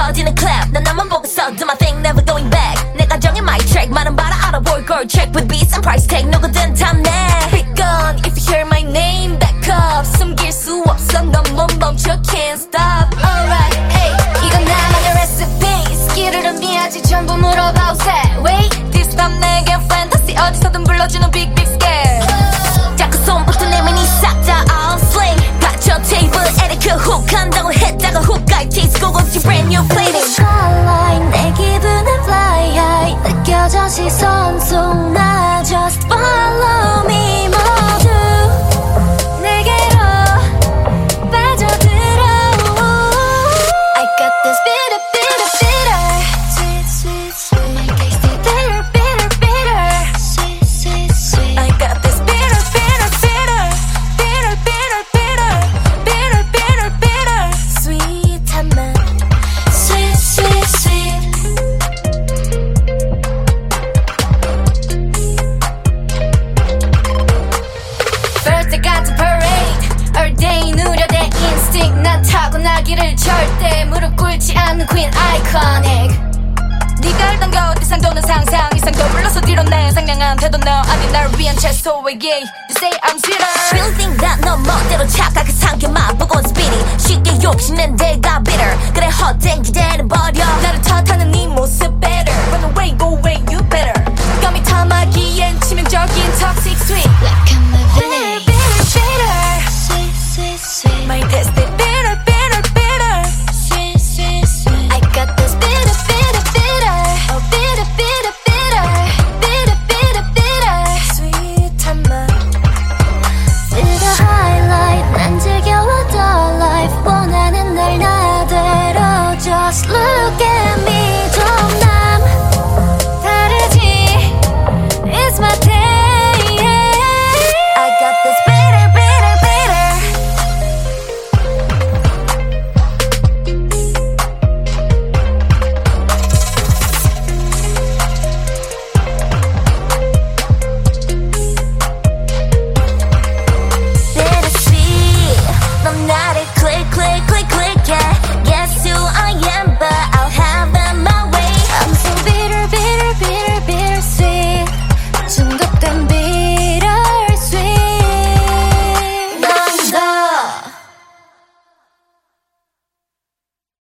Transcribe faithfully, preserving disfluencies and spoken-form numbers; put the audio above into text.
터지는 clap 난 나만 보고 써 do my thing never going back 내가 정해 my track 많은 바라 알아볼 걸 check with beats and price tag 누구든 탐내 Pick on if you hear my name back up 숨길 수 없어 넌 못 멈춰 can't stop alright hey 이건 나만의 recipe 스킬을 의미하지 전부 물어봐 say wait this time 내게 fantasy 어디서든 불러주는 big big scale 자꾸 손부터 내밀니 싹다 all sling 갇혀 테이블 에리크 훅 한다고 했다가 훅까지 tease 고급진 brand new plating Skyline 내 기분은 fly high 느껴져 시선 속 나 just follow me 모두 내게로 빠져들어 I got this bitter bitter bitter sweet sweet sweet my tasty bitter bitter bitter sweet sweet sweet I got this bitter bitter bitter bitter bitter bitter bitter bitter bitter sweet한 맛 sweet sweet sweet birthday 같은 parade all day 누려대 instinct 난 타고나기를 절대 무릎 꿇지 않는 queen iconic 네가 알던 것 이상 또는 상상 이상도 불러서 뒤로 내 상냥한 태도 너 아니 날 위한 채소에게 You say I'm sweeter Feeling that 너 멋대로 착각해 상견만 보고 speedy 쉽게 욕심낸 내가 bitter 그래 헛된 기대는 버려 나를 탓하는 네 모습 better Run away go away you better 감히 탐하기엔 치명적인 toxic sweet like I'm a bitter bitter bitter sweet sweet sweet My destiny